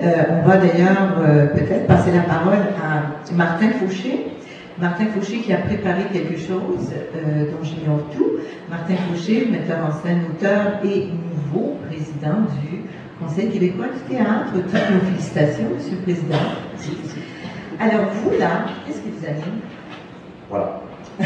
on va d'ailleurs peut-être passer la parole à Martin Fauché. Martin Fauché qui a préparé quelque chose dont j'ignore tout. Martin Fauché, metteur en scène, auteur et nouveau président du Conseil québécois du théâtre. Toutes nos félicitations, Monsieur le Président. Alors vous, là, qu'est-ce qui vous anime? Voilà.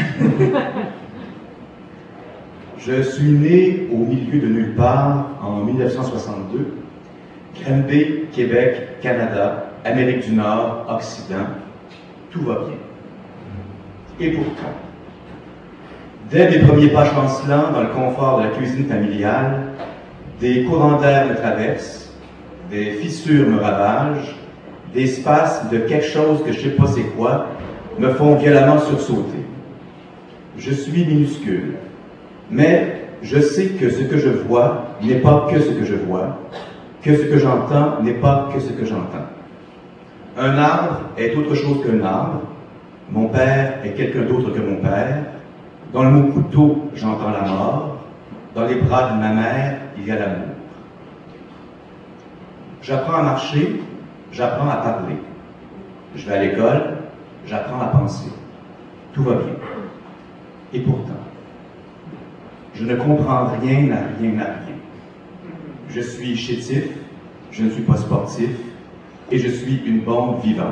Je suis né au milieu de nulle part en 1962. Granby, Québec, Canada, Amérique du Nord, Occident, tout va bien. Et pourtant, dès mes premiers pas chancelants dans le confort de la cuisine familiale, des courants d'air me traversent, des fissures me ravagent, des spasmes de quelque chose que je ne sais pas c'est quoi me font violemment sursauter. Je suis minuscule, mais je sais que ce que je vois n'est pas que ce que je vois, que ce que j'entends n'est pas que ce que j'entends. Un arbre est autre chose qu'un arbre. Mon père est quelqu'un d'autre que mon père. Dans le mot couteau, j'entends la mort. Dans les bras de ma mère, il y a l'amour. J'apprends à marcher, j'apprends à parler. Je vais à l'école, j'apprends à penser. Tout va bien. Et pourtant, je ne comprends rien à rien à rien. Je suis chétif, je ne suis pas sportif, et je suis une bombe vivante.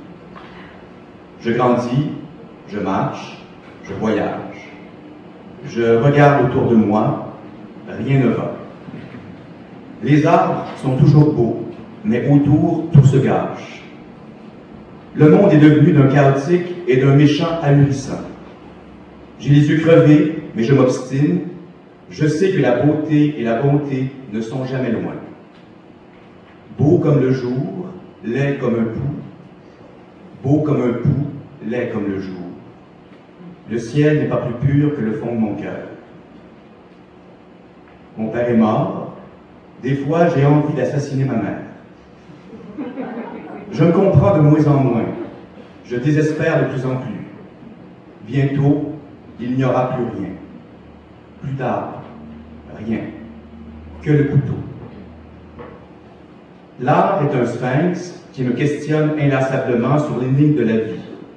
Je grandis, je marche, je voyage. Je regarde autour de moi, rien ne va. Les arbres sont toujours beaux, mais autour, tout se gâche. Le monde est devenu d'un chaotique et d'un méchant ahurissant. J'ai les yeux crevés, mais je m'obstine. Je sais que la beauté et la bonté ne sont jamais loin. Beau comme le jour, laid comme un pou. Beau comme un pou, laid comme le jour. Le ciel n'est pas plus pur que le fond de mon cœur. Mon père est mort. Des fois, j'ai envie d'assassiner ma mère. Je me comprends de moins en moins. Je désespère de plus en plus. Bientôt, il n'y aura plus rien. Plus tard, rien. Que le couteau. L'art est un sphinx qui me questionne inlassablement sur l'énigme de la vie.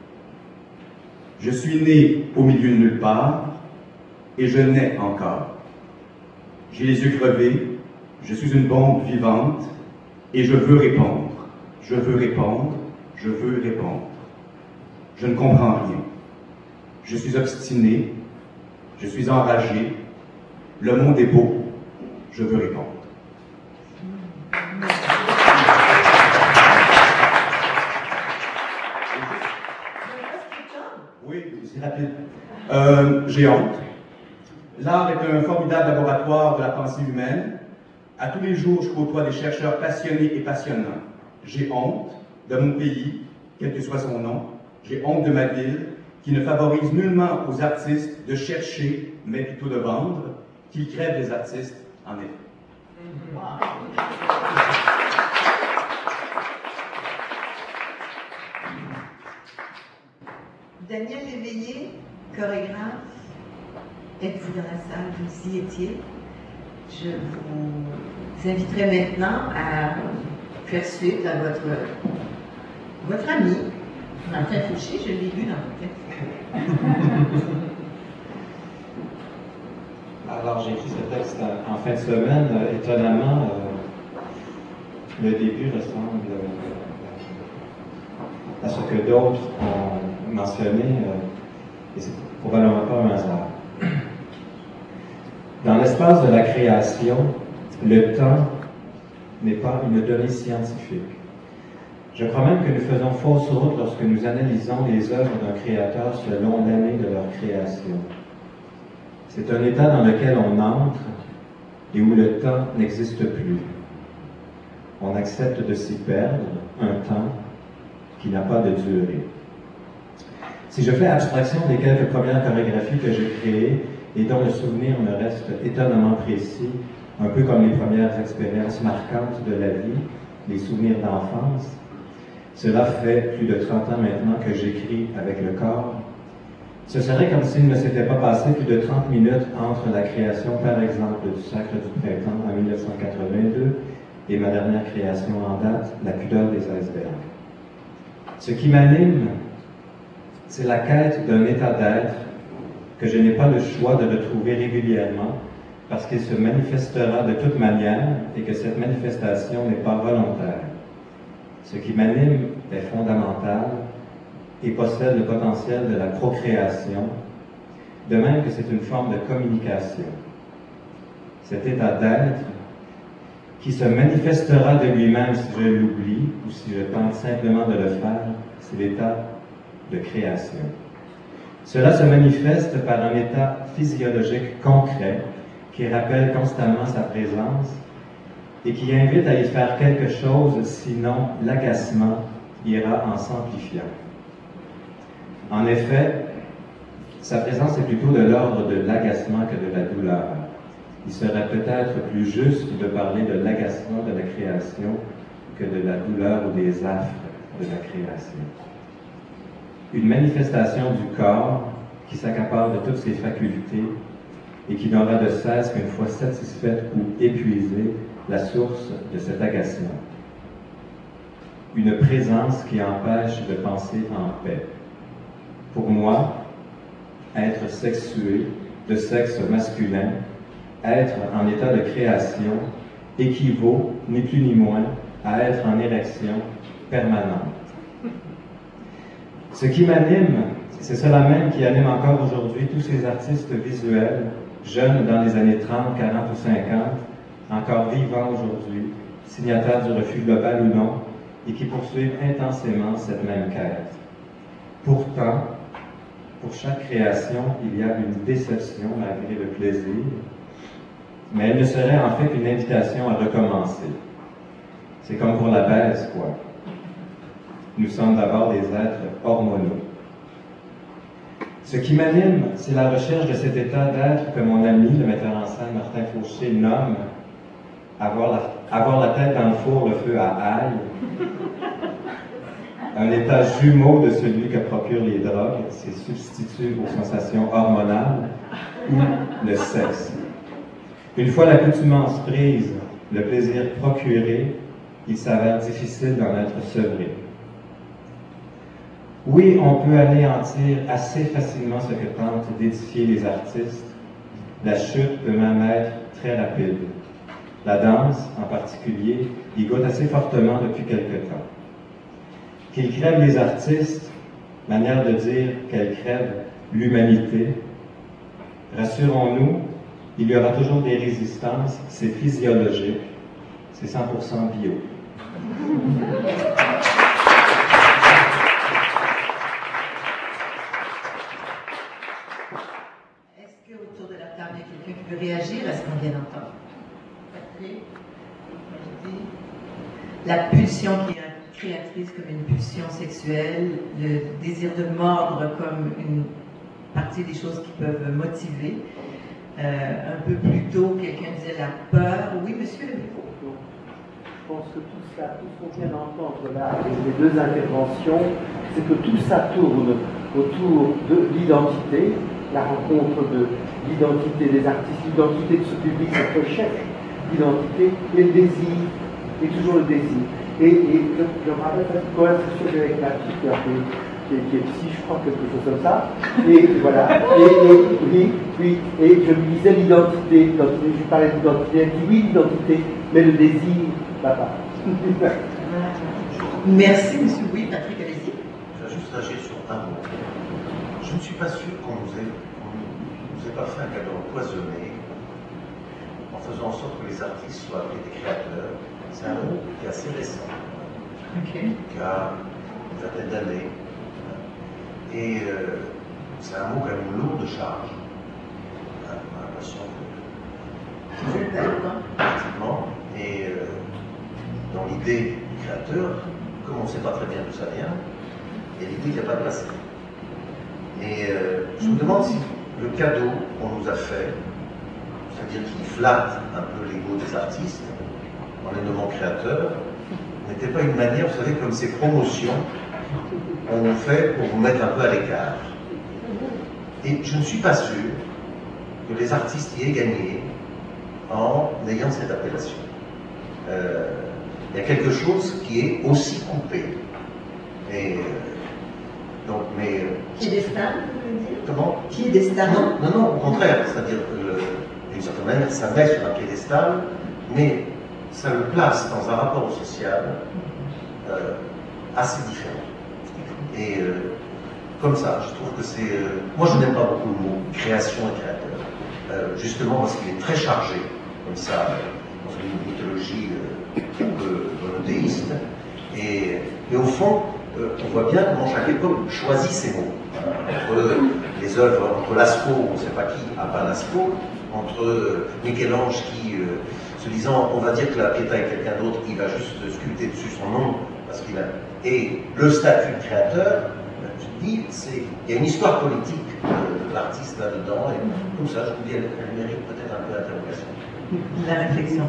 Je suis né au milieu de nulle part et je nais encore. J'ai les yeux crevés, je suis une bombe vivante et je veux répondre. Je veux répondre, je veux répondre. Je ne comprends rien. Je suis obstiné, je suis enragé. Le monde est beau, je veux répondre. Oui, c'est rapide. J'ai honte. L'art est un formidable laboratoire de la pensée humaine. À tous les jours, je côtoie des chercheurs passionnés et passionnants. J'ai honte de mon pays, quel que soit son nom. J'ai honte de ma ville, qui ne favorise nullement aux artistes de chercher, mais plutôt de vendre, qui crève des artistes, en effet. Daniel Léveillé, chorégraphe, êtes-vous dans la salle? Vous y étiez. Je vous inviterai maintenant à faire suite à votre ami, Martin Fauché. Je l'ai lu dans votre texte. Alors, j'ai écrit ce texte en fin de semaine. Étonnamment, le début ressemble à ce que d'autres ont mentionné, et c'est probablement pas un hasard. Dans l'espace de la création, le temps n'est pas une donnée scientifique. Je crois même que nous faisons fausse route lorsque nous analysons les œuvres d'un créateur selon l'année de leur création. C'est un état dans lequel on entre et où le temps n'existe plus. On accepte de s'y perdre, un temps qui n'a pas de durée. Si je fais abstraction des quelques premières chorégraphies que j'ai créées et dont le souvenir me reste étonnamment précis, un peu comme les premières expériences marquantes de la vie, les souvenirs d'enfance, cela fait plus de 30 ans maintenant que j'écris avec le corps. Ce serait comme s'il ne s'était pas passé plus de 30 minutes entre la création, par exemple, du Sacre du Printemps en 1982 et ma dernière création en date, La des icebergs. Ce qui m'anime, c'est la quête d'un état d'être que je n'ai pas le choix de retrouver régulièrement parce qu'il se manifestera de toute manière et que cette manifestation n'est pas volontaire. Ce qui m'anime est fondamental et possède le potentiel de la procréation, de même que c'est une forme de communication. Cet état d'être qui se manifestera de lui-même si je l'oublie ou si je tente simplement de le faire, c'est l'état de création. Cela se manifeste par un état physiologique concret qui rappelle constamment sa présence et qui invite à y faire quelque chose, sinon l'agacement ira en s'amplifiant. En effet, sa présence est plutôt de l'ordre de l'agacement que de la douleur. Il serait peut-être plus juste de parler de l'agacement de la création que de la douleur ou des affres de la création. Une manifestation du corps qui s'accapare de toutes ses facultés et qui n'aura de cesse qu'une fois satisfaite ou épuisée la source de cet agacement. Une présence qui empêche de penser en paix. Pour moi, être sexué, de sexe masculin, être en état de création, équivaut, ni plus ni moins, à être en érection permanente. Ce qui m'anime, c'est cela même qui anime encore aujourd'hui tous ces artistes visuels, jeunes dans les années 30, 40 ou 50, encore vivants aujourd'hui, signataires du refus global ou non, et qui poursuivent intensément cette même quête. Pourtant, pour chaque création, il y a une déception malgré le plaisir, mais elle ne serait en fait qu'une invitation à recommencer. C'est comme pour la baisse, quoi. Nous sommes d'abord des êtres hormonaux. Ce qui m'anime, c'est la recherche de cet état d'être que mon ami, le metteur en scène Martin Fauché, nomme avoir la tête dans le four, le feu à ail. Un état jumeau de celui que procurent les drogues, ses substituts aux sensations hormonales, ou le sexe. Une fois l'accoutumance prise, le plaisir procuré, il s'avère difficile d'en être sevré. Oui, on peut anéantir assez facilement ce que tentent d'édifier les artistes. La chute peut même être très rapide. La danse, en particulier, y goûte assez fortement depuis quelque temps. Qu'ils crèvent les artistes, manière de dire qu'elle crève l'humanité. Rassurons-nous, il y aura toujours des résistances, c'est physiologique, c'est 100% bio. Est-ce qu'autour de la table, il y a quelqu'un qui veut réagir à ce qu'on vient d'entendre? Patrick? La pulsion qui est créatrice comme une pulsion sexuelle, le désir de mordre comme une partie des choses qui peuvent motiver. Un peu plus tôt, quelqu'un disait la peur. Oui, monsieur le micro. Je pense que tout ça, tout ce qu'on vient d'entendre là, avec les deux interventions, c'est que tout ça tourne autour de l'identité, la rencontre de l'identité des artistes, l'identité de ce public, cette recherche d'identité, et le désir, et toujours le désir. Et je me rappelle cette conversation avec ma fille qui est psy, je crois, quelque chose comme ça. Et voilà. Oui. Et je lui disais l'identité. Je lui parlais d'identité. Elle dit oui, l'identité, mais le désir, papa. Merci, monsieur. Oui, Patrick, allez-y. Je vais juste réagir sur un mot. Je ne suis pas sûr qu'on nous ait pas fait un cadeau empoisonné en faisant en sorte que les artistes soient appelés des créateurs. C'est un mot qui est assez récent, qui a une vingtaine d'années. Et c'est un mot quand même lourd de charge. On a l'impression que. Effectivement. Et dans l'idée du créateur, comme on ne sait pas très bien d'où ça vient, il y a l'idée qu'il n'y a pas de place. Et je me demande si le cadeau qu'on nous a fait, c'est-à-dire qui flatte un peu l'ego des artistes, en les nommant créateurs, n'était pas une manière, vous savez, comme ces promotions qu'on nous fait pour vous mettre un peu à l'écart. Et je ne suis pas sûr que les artistes y aient gagné en ayant cette appellation. il y a quelque chose qui est aussi coupé. Et donc, mais Piédestal, vous voulez dire? comment? Piédestal. Non, au contraire. C'est-à-dire que d'une certaine manière, ça met sur un piédestal, mais ça le place dans un rapport au social assez différent. Et comme ça, je trouve que c'est... moi, je n'aime pas beaucoup le mot création et créateur, justement parce qu'il est très chargé, comme ça, dans une mythologie un peu monothéiste. Et au fond, on voit bien comment chaque époque choisit ses mots. Entre les œuvres, entre Lascaux, on ne sait pas qui a peint Lascaux, entre Michel-Ange qui, se disant, on va dire que la Pietà est quelqu'un d'autre, il va juste sculpter dessus son nom, parce qu'il a... Et le statut de créateur, je dis, il y a une histoire politique de l'artiste là-dedans, et comme ça, je vous dis, elle mérite peut-être un peu d'interrogation. La réflexion.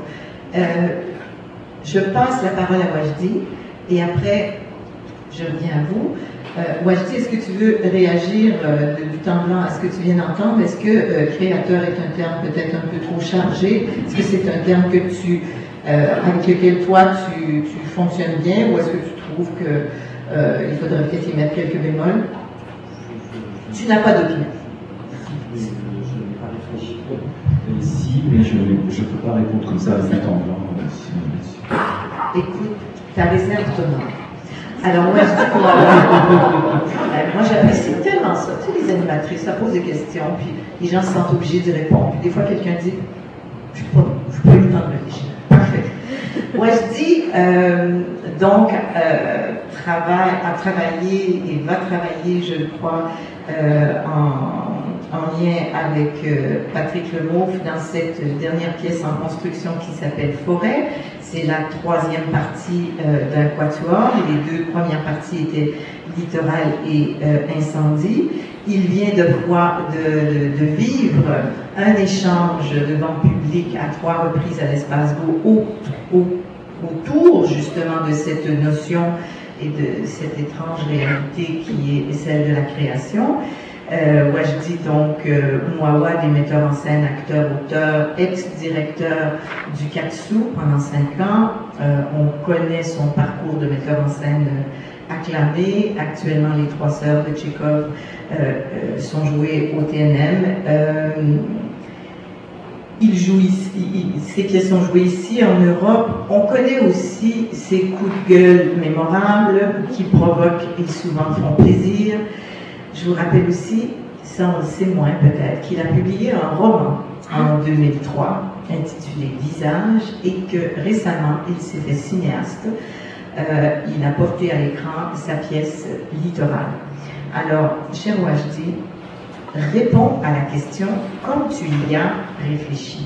Je passe la parole à Wajdi, et après, je reviens à vous. Wajdi, est-ce que tu veux réagir du temps blanc à ce que tu viens d'entendre? Est-ce que créateur est un terme peut-être un peu trop chargé? Est-ce que c'est un terme que avec lequel toi tu fonctionnes bien, ou est-ce que tu trouves qu'il faudrait peut-être y mettre quelques bémols? Tu n'as pas d'opinion. Je n'ai pas réfléchi ici, mais je ne peux pas répondre comme ça à du temps blanc. Écoute, ta réserve t'honore. Alors moi, moi j'apprécie tellement ça. Tu sais, les animatrices, ça pose des questions, puis les gens se sentent obligés d'y répondre. Puis des fois, quelqu'un dit, je peux pas eu le temps de réfléchir. Parfait. Moi, je dis, donc, a travaillé et va travailler, je crois, en lien avec Patrick Lemauve dans cette dernière pièce en construction qui s'appelle Forêt. C'est la troisième partie d'un quatuor. Les deux premières parties étaient Littoral et Incendie. Il vient de vivre un échange devant public à 3 reprises à l'Espace Beau autour justement de cette notion et de cette étrange réalité qui est celle de la création. Wajdi, donc, Mouawad est metteur en scène, acteur, auteur, ex-directeur du Katsou pendant 5 ans. On connaît son parcours de metteur en scène acclamé. Actuellement, les 3 sœurs de Tchekhov sont jouées au TNM. Il joue ici, ces pièces sont jouées ici en Europe. On connaît aussi ses coups de gueule mémorables qui provoquent et souvent font plaisir. Je vous rappelle aussi, ça on le sait moins peut-être, qu'il a publié un roman en 2003 intitulé Visage et que récemment il s'est fait cinéaste. Il a porté à l'écran sa pièce Littoral. Alors, cher Wajdi, réponds à la question comme tu y as réfléchi.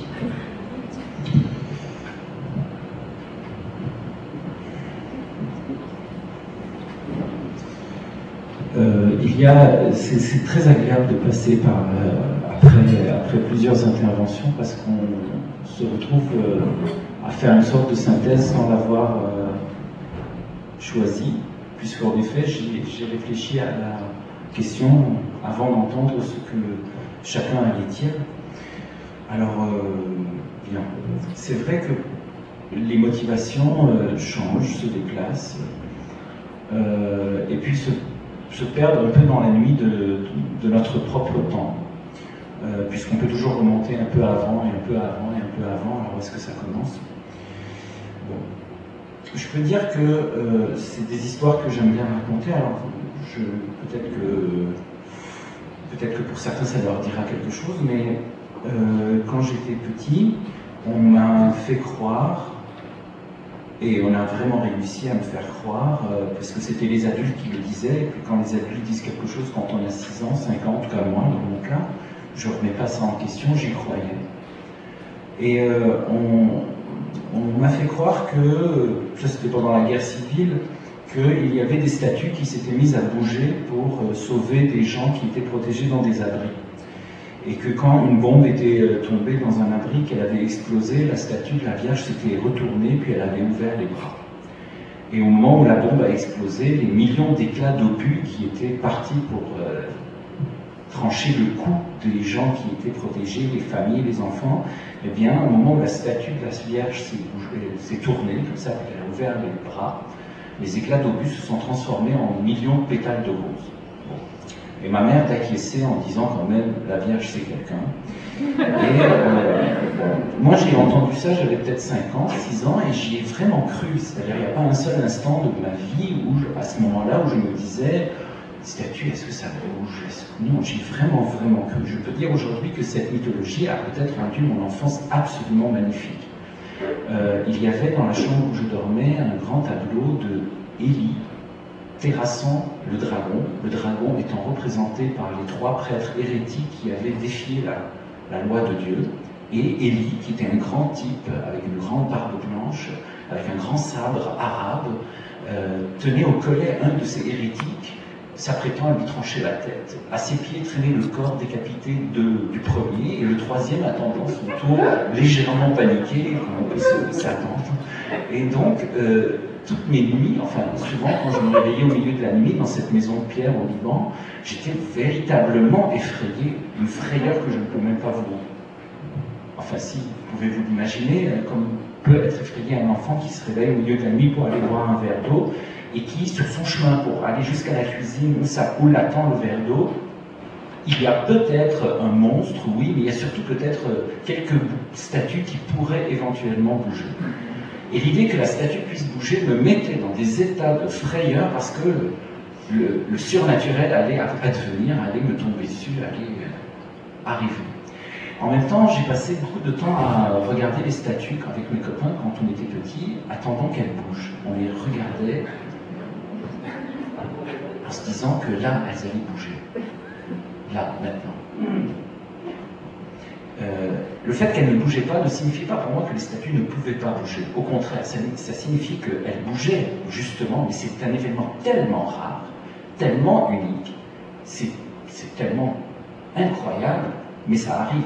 C'est très agréable de passer par après plusieurs interventions parce qu'on se retrouve à faire une sorte de synthèse sans l'avoir choisi, puisqu'en effet j'ai réfléchi à la question avant d'entendre ce que chacun allait dire. Alors, bien, c'est vrai que les motivations changent, se déplacent, et puis se perdre un peu dans la nuit de notre propre temps, puisqu'on peut toujours remonter un peu avant, et un peu avant, et un peu avant. Alors, où est-ce que ça commence? Bon. Je peux dire que c'est des histoires que j'aime bien raconter. Alors, peut-être que pour certains, ça leur dira quelque chose, mais quand j'étais petit, on m'a fait croire, et on a vraiment réussi à me faire croire, parce que c'était les adultes qui le disaient, et puis quand les adultes disent quelque chose quand on a 6 ans, 5 ans, en tout cas moi, dans mon cas, je ne remets pas ça en question, j'y croyais. Et on m'a fait croire que, ça c'était pendant la guerre civile, qu'il y avait des statues qui s'étaient mises à bouger pour sauver des gens qui étaient protégés dans des abris. Et que quand une bombe était tombée dans un abri, qu'elle avait explosé, la statue de la Vierge s'était retournée, puis elle avait ouvert les bras. Et au moment où la bombe a explosé, les millions d'éclats d'obus qui étaient partis pour trancher le cou des gens qui étaient protégés, les familles, les enfants, eh bien, au moment où la statue de la Vierge s'est tournée, comme ça, elle a ouvert les bras, les éclats d'obus se sont transformés en millions de pétales de rose. Bon. Et ma mère d'acquiescer en disant quand même, la Vierge c'est quelqu'un. Et moi j'ai entendu ça, j'avais peut-être 5 ans, 6 ans, et j'y ai vraiment cru. C'est-à-dire, il n'y a pas un seul instant de ma vie où, à ce moment-là, où je me disais, statue, est-ce que ça bouge? Non, j'ai vraiment cru. Je peux dire aujourd'hui que cette mythologie a peut-être rendu mon enfance absolument magnifique. Il y avait dans la chambre où je dormais un grand tableau de Élie terrassant le dragon étant représenté par les 3 prêtres hérétiques qui avaient défié la loi de Dieu, et Élie, qui était un grand type avec une grande barbe blanche, avec un grand sabre arabe, tenait au collet un de ces hérétiques, s'apprêtant à lui trancher la tête. À ses pieds traînait le corps décapité du premier, et le troisième attendant son tour, légèrement paniqué, comme on peut s'attendre. Et donc, toutes mes nuits, enfin souvent quand je me réveillais au milieu de la nuit dans cette maison de pierre au Liban, j'étais véritablement effrayé, une frayeur que je ne peux même pas vous... Enfin si, pouvez-vous l'imaginer, comme peut être effrayé un enfant qui se réveille au milieu de la nuit pour aller boire un verre d'eau, et qui, sur son chemin pour aller jusqu'à la cuisine où l'attend le verre d'eau, il y a peut-être un monstre, oui, mais il y a surtout peut-être quelques statues qui pourraient éventuellement bouger. Et l'idée que la statue puisse bouger me mettait dans des états de frayeur parce que le surnaturel allait advenir, allait me tomber dessus, allait arriver. En même temps, j'ai passé beaucoup de temps à regarder les statues avec mes copains quand on était petits, attendant qu'elles bougent. On les regardait en se disant que là, elles allaient bouger. Là, maintenant. Le fait qu'elles ne bougeaient pas ne signifie pas pour moi que les statues ne pouvaient pas bouger. Au contraire, ça signifie qu'elles bougeaient, justement, mais c'est un événement tellement rare, tellement unique, c'est tellement incroyable, mais ça arrive.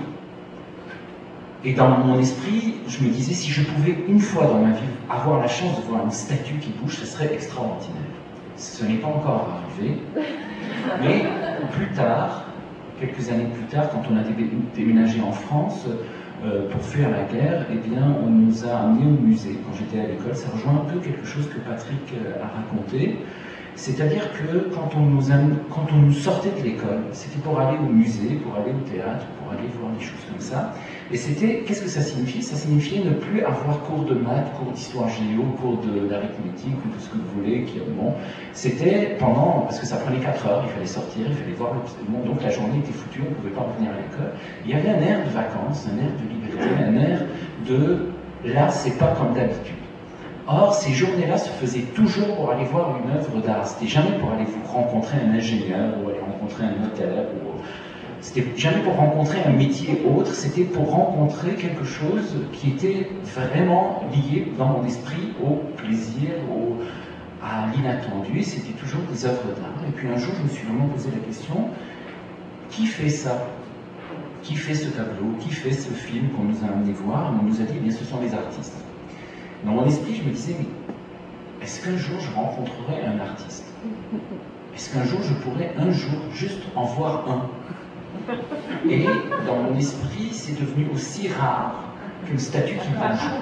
Et dans mon esprit, je me disais, si je pouvais une fois dans ma vie avoir la chance de voir une statue qui bouge, ce serait extraordinaire. Ce n'est pas encore arrivé, mais plus tard, quelques années plus tard, quand on a déménagé en France pour fuir la guerre, eh bien, on nous a amenés au musée quand j'étais à l'école. Ça rejoint un peu quelque chose que Patrick a raconté. C'est-à-dire que quand on nous sortait de l'école, c'était pour aller au musée, pour aller au théâtre, pour aller voir des choses comme ça. Et qu'est-ce que ça signifiait? Ça signifiait ne plus avoir cours de maths, cours d'histoire géo, cours d'arithmétique, ou tout ce que vous voulez. Bon, c'était parce que ça prenait 4 heures, il fallait sortir, il fallait voir le monde, donc la journée était foutue, on ne pouvait pas revenir à l'école. Il y avait un air de vacances, un air de liberté, un air de là, c'est pas comme d'habitude. Or, ces journées-là se faisaient toujours pour aller voir une œuvre d'art. C'était jamais pour aller rencontrer un ingénieur ou aller rencontrer un notaire. C'était jamais pour rencontrer un métier autre. C'était pour rencontrer quelque chose qui était vraiment lié dans mon esprit au plaisir, à l'inattendu. C'était toujours des œuvres d'art. Et puis un jour, je me suis vraiment posé la question, qui fait ça? Qui fait ce tableau? Qui fait ce film qu'on nous a amené voir? On nous a dit, eh bien, ce sont les artistes. Dans mon esprit, je me disais, mais est-ce qu'un jour je rencontrerai un artiste? Est-ce qu'un jour je pourrais juste en voir un? Et dans mon esprit, c'est devenu aussi rare qu'une statue qui bouge.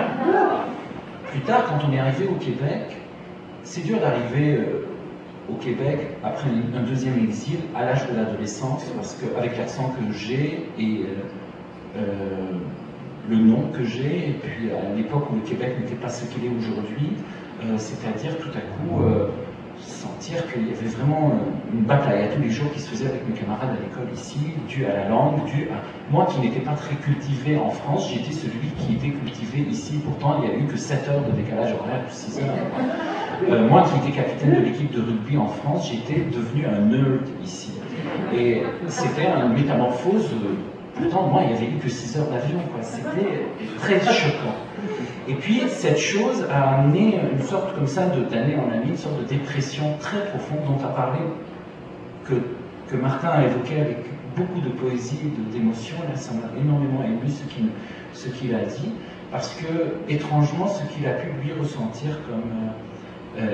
Plus tard, quand on est arrivé au Québec, c'est dur d'arriver au Québec après un deuxième exil à l'âge de l'adolescence, parce qu'avec l'accent que j'ai et le nom que j'ai, et puis à l'époque où le Québec n'était pas ce qu'il est aujourd'hui, c'est-à-dire tout à coup sentir qu'il y avait vraiment une bataille à tous les jours qui se faisait avec mes camarades à l'école ici, dû à la langue, dû à... Moi qui n'étais pas très cultivé en France, j'étais celui qui était cultivé ici, pourtant il n'y a eu que 7 heures de décalage horaire, 6 heures. Moi qui étais capitaine de l'équipe de rugby en France, j'étais devenu un nerd ici. Et c'était une métamorphose... Pourtant, moi, il n'y avait eu que 6 heures d'avion, quoi. C'était très choquant. Et puis, cette chose a amené une sorte comme ça d'année en année, une sorte de dépression très profonde dont a parlé, que Martin a évoqué avec beaucoup de poésie et d'émotion. Là, ça m'a énormément ému ce qu'il a dit, parce que, étrangement, ce qu'il a pu lui ressentir comme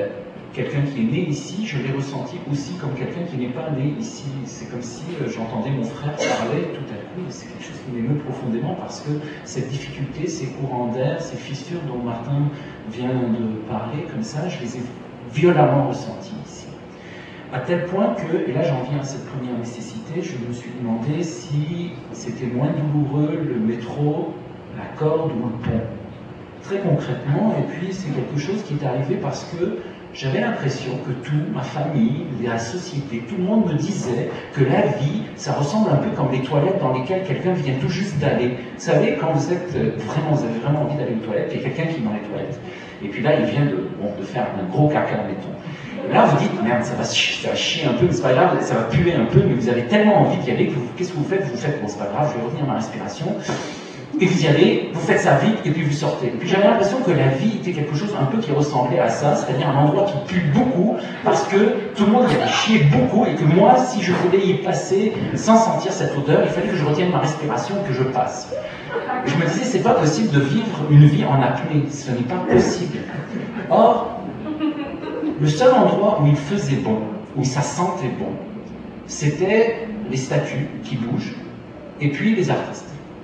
quelqu'un qui est né ici, je l'ai ressenti aussi comme quelqu'un qui n'est pas né ici. C'est comme si j'entendais mon frère parler tout à coup, et c'est quelque chose qui m'émeut profondément parce que cette difficulté, ces courants d'air, ces fissures dont Martin vient de parler, comme ça, je les ai violemment ressentis ici. À tel point que, et là j'en viens à cette première nécessité, je me suis demandé si c'était moins douloureux le métro, la corde ou le pont. Très concrètement, et puis c'est quelque chose qui est arrivé parce que j'avais l'impression que tout, ma famille, la société, tout le monde me disait que la vie, ça ressemble un peu comme les toilettes dans lesquelles quelqu'un vient tout juste d'aller. Vous savez, quand vous avez vraiment envie d'aller aux toilettes, il y a quelqu'un qui est dans les toilettes. Et puis là, il vient de faire un gros caca, mettons. Et là, vous dites, merde, ça va chier un peu, mais c'est pas grave, ça va puer un peu, mais vous avez tellement envie d'y aller que qu'est-ce que vous faites? Vous faites, bon, c'est pas grave, je vais retenir ma respiration. Et vous y allez, vous faites ça vite, et puis vous sortez. Et puis j'avais l'impression que la vie était quelque chose un peu qui ressemblait à ça, c'est-à-dire un endroit qui pue beaucoup, parce que tout le monde y allait chier beaucoup, et que moi, si je voulais y passer sans sentir cette odeur, il fallait que je retienne ma respiration, que je passe. Et je me disais, c'est pas possible de vivre une vie en apnée, ce n'est pas possible. Or, le seul endroit où il faisait bon, où ça sentait bon, c'était les statues qui bougent, et puis les artistes.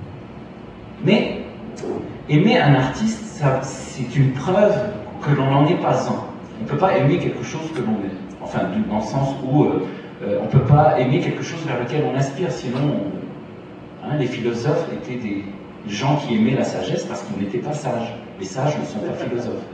Mais aimer un artiste, c'est une preuve que l'on n'en est pas un. On ne peut pas aimer quelque chose que l'on est. Enfin, dans le sens où on ne peut pas aimer quelque chose vers lequel on aspire, sinon les philosophes étaient des gens qui aimaient la sagesse parce qu'ils n'étaient pas sages. Les sages ne sont pas philosophes.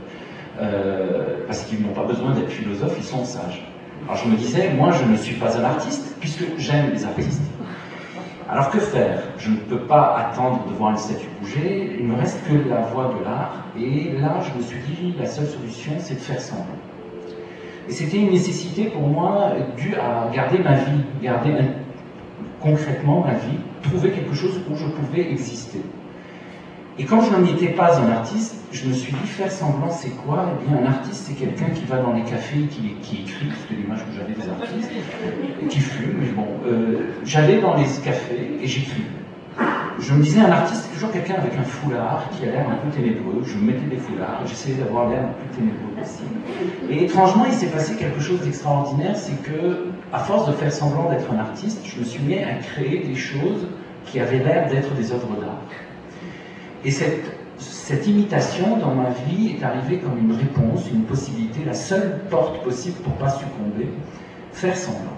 Parce qu'ils n'ont pas besoin d'être philosophes, ils sont sages. Alors je me disais, moi je ne suis pas un artiste, puisque j'aime les artistes. Alors que faire? Je ne peux pas attendre de voir une statue bouger, il ne me reste que la voie de l'art, et là je me suis dit, la seule solution c'est de faire semblant. Et c'était une nécessité pour moi due à garder ma vie, garder concrètement ma vie, trouver quelque chose où je pouvais exister. Et quand je n'en étais pas un artiste, je me suis dit, faire semblant, c'est quoi? Eh bien, un artiste, c'est quelqu'un qui va dans les cafés, qui écrit, c'était l'image que j'avais des artistes, et qui fume, mais bon. J'allais dans les cafés et j'écrivais. Je me disais, un artiste, c'est toujours quelqu'un avec un foulard qui a l'air un peu ténébreux. Je me mettais des foulards, j'essayais d'avoir l'air le plus ténébreux possible. Et étrangement, il s'est passé quelque chose d'extraordinaire, c'est que, à force de faire semblant d'être un artiste, je me suis mis à créer des choses qui avaient l'air d'être des œuvres d'art. Et cette imitation dans ma vie est arrivée comme une réponse, une possibilité, la seule porte possible pour ne pas succomber, faire semblant.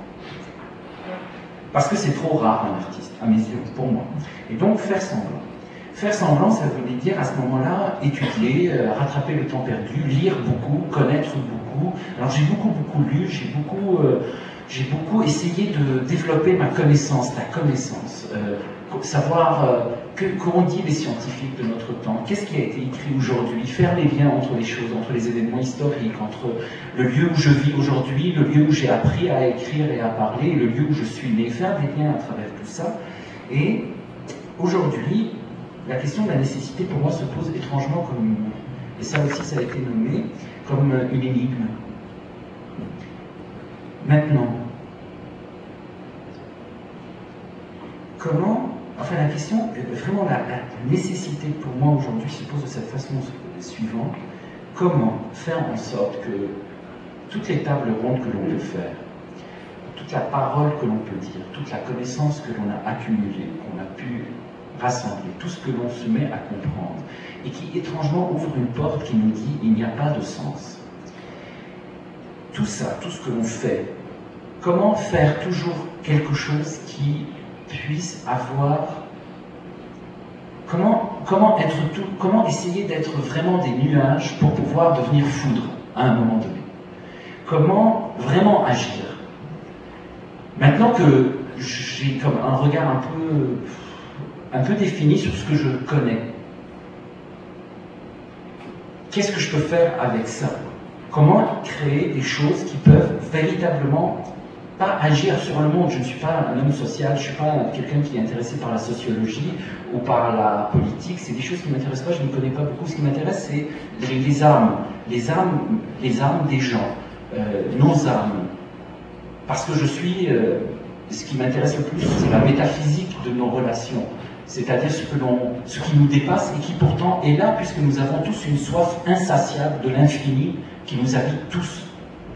Parce que c'est trop rare un artiste, à mes yeux, pour moi. Et donc faire semblant. Faire semblant, ça voulait dire à ce moment-là étudier, rattraper le temps perdu, lire beaucoup, connaître beaucoup. Alors j'ai beaucoup lu, j'ai beaucoup essayé de développer ma connaissance, la connaissance, savoir qu'ont dit les scientifiques de notre temps, qu'est-ce qui a été écrit aujourd'hui, faire les liens entre les choses, entre les événements historiques, entre le lieu où je vis aujourd'hui, le lieu où j'ai appris à écrire et à parler, et le lieu où je suis né, faire des liens à travers tout ça. Et aujourd'hui, la question de la nécessité pour moi se pose étrangement comme, et ça aussi ça a été nommé, comme une énigme. Maintenant, comment, enfin la question, vraiment la nécessité pour moi aujourd'hui se pose de cette façon suivante, comment faire en sorte que toutes les tables rondes que l'on peut faire, toute la parole que l'on peut dire, toute la connaissance que l'on a accumulée, qu'on a pu rassembler, tout ce que l'on se met à comprendre, et qui étrangement ouvre une porte qui nous dit il n'y a pas de sens. Tout ça, tout ce que l'on fait, comment faire toujours quelque chose qui puisse avoir... Comment essayer d'être vraiment des nuages pour pouvoir devenir foudre à un moment donné? Comment vraiment agir? Maintenant que j'ai comme un regard un peu défini sur ce que je connais, qu'est-ce que je peux faire avec ça? Comment créer des choses qui peuvent véritablement pas agir sur le monde? Je ne suis pas un homme social, je ne suis pas quelqu'un qui est intéressé par la sociologie ou par la politique, c'est des choses qui ne m'intéressent pas, je ne connais pas beaucoup. Ce qui m'intéresse, c'est les âmes des gens, nos âmes. Parce que ce qui m'intéresse le plus, c'est la métaphysique de nos relations. C'est-à-dire ce qui nous dépasse et qui pourtant est là, puisque nous avons tous une soif insatiable de l'infini qui nous habite tous.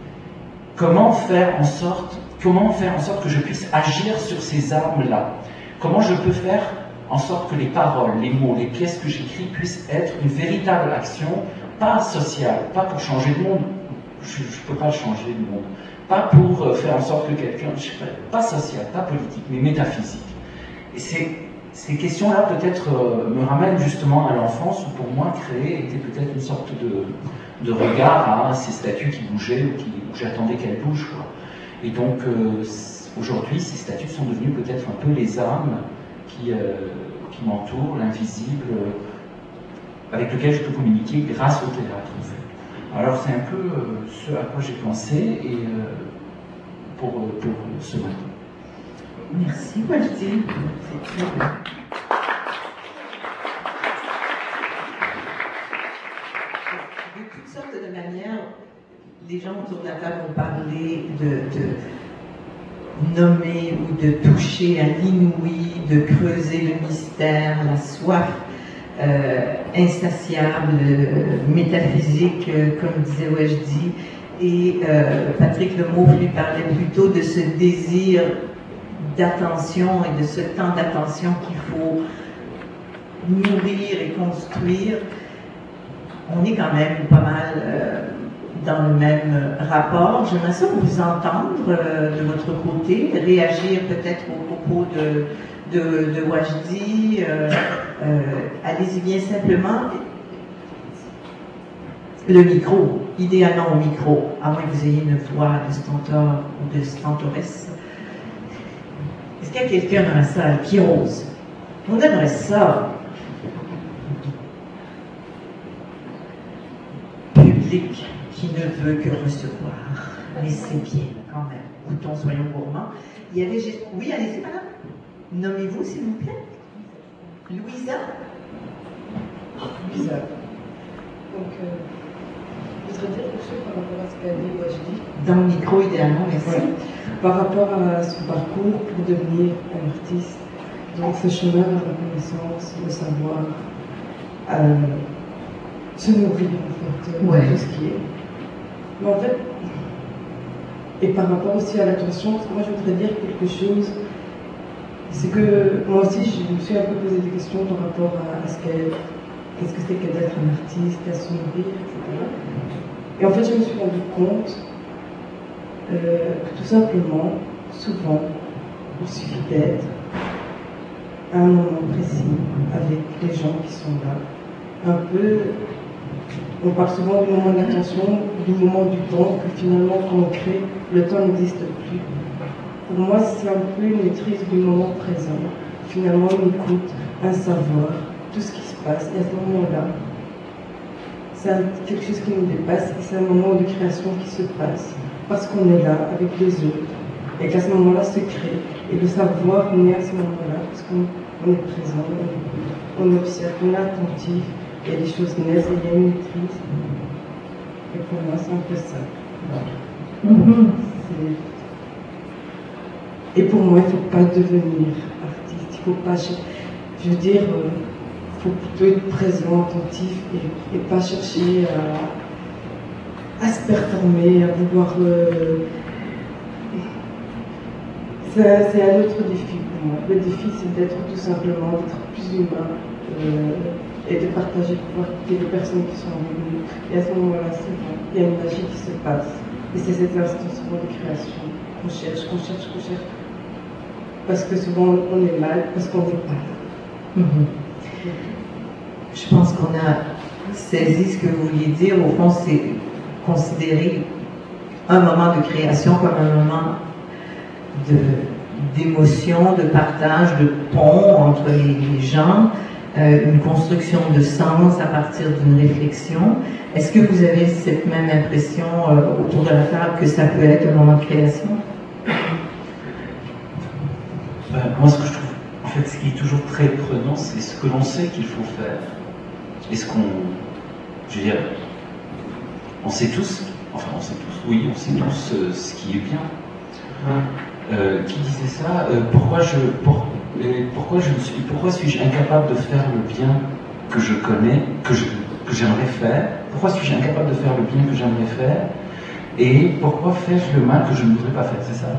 comment faire en sorte que je puisse agir sur ces âmes-là? Comment je peux faire en sorte que les paroles, les mots, les pièces que j'écris puissent être une véritable action, pas sociale, pas pour changer le monde, je ne peux pas changer le monde, pas pour faire en sorte que quelqu'un, pas social, pas politique, mais métaphysique. Et ces questions-là peut-être me ramènent justement à l'enfance où pour moi créer était peut-être une sorte de regard à ces statues qui bougeaient ou où j'attendais qu'elles bougent, quoi. Et donc aujourd'hui ces statues sont devenues peut-être un peu les âmes qui m'entourent, l'invisible, avec lequel je peux communiquer grâce au théâtre en fait. Alors c'est un peu ce à quoi j'ai pensé et pour ce matin. Merci Walter, c'est très bien. De toutes sortes de manières, les gens autour de la table ont parlé de nommer ou de toucher à l'inouï, de creuser le mystère, la soif insatiable, métaphysique, comme disait Wajdi. Et Patrick Lemouffe lui parlait plutôt de ce désir d'attention et de ce temps d'attention qu'il faut nourrir et construire. On est quand même pas mal dans le même rapport. J'aimerais ça vous entendre de votre côté, réagir peut-être aux propos de Wajdi. Allez-y bien simplement. Le micro, idéalement au micro, à moins que vous ayez une voix de stentor ou de stentoresse. Est-ce qu'il y a quelqu'un dans la salle qui ose? On aimerait ça. Public qui ne veut que recevoir. Mais c'est bien, quand même. Goûtons, soyons gourmands. Il y avait... Oui, allez-y, madame. Nommez-vous, s'il vous plaît. Louisa. Louisa. Donc, je voudrais dire quelque chose par rapport à ce qu'a dit Wajdi. Dans le micro, idéalement, merci. Ouais. Par rapport à son parcours pour devenir un artiste, donc ce chemin de reconnaissance, le savoir, se nourrir en fait de tout ce qui est. Mais en fait, et par rapport aussi à l'attention, moi je voudrais dire quelque chose, c'est que moi aussi je me suis un peu posé des questions par rapport à qu'est-ce que c'est que d'être un artiste, à se nourrir, etc. Et en fait je me suis rendu compte que tout simplement, souvent, il suffit d'être à un moment précis avec les gens qui sont là. Un peu, on parle souvent du moment de l'attention, du moment du temps, que finalement quand on crée, le temps n'existe plus. Pour moi, c'est un peu une maîtrise du moment présent. Finalement, une écoute, un savoir, tout ce qui se passe. Et à ce moment-là, c'est quelque chose qui nous dépasse et c'est un moment de création qui se passe. Parce qu'on est là avec les autres et qu'à ce moment-là se crée. Et le savoir naît à ce moment-là parce qu'on est présent, on observe, on est attentif, il y a des choses naissent et il y a une maîtrise. Et pour moi, c'est un peu ça. Et pour moi, il ne faut pas devenir artiste, il ne faut pas, je veux dire, il faut plutôt être présent, attentif et pas chercher à se performer, à vouloir... C'est un autre défi pour moi. Le défi, c'est d'être tout simplement, d'être plus humain et de partager, de pouvoir écouter les personnes qui sont avec nous. Et à ce moment-là, c'est bon, il y a une magie qui se passe. Et c'est cet instant souvent de création qu'on cherche. Parce que souvent, on est mal, parce qu'on n'est pas là. Je pense qu'on a saisi ce que vous vouliez dire. Au fond, c'est considérer un moment de création comme un moment d'émotion, de partage, de pont entre les gens, une construction de sens à partir d'une réflexion. Est-ce que vous avez cette même impression autour de la table que ça peut être un moment de création? Moi, ce que je trouve, en fait, ce qui est toujours très prenant, c'est ce que l'on sait qu'il faut faire. Et ce qu'on, je veux dire, on sait tous, oui, on sait tous ce qui est bien. Qui disait ça? Pourquoi suis-je incapable de faire le bien que je connais, que j'aimerais faire? Pourquoi suis-je incapable de faire le bien que j'aimerais faire? Et pourquoi fais-je le mal que je ne voudrais pas faire? C'est ça?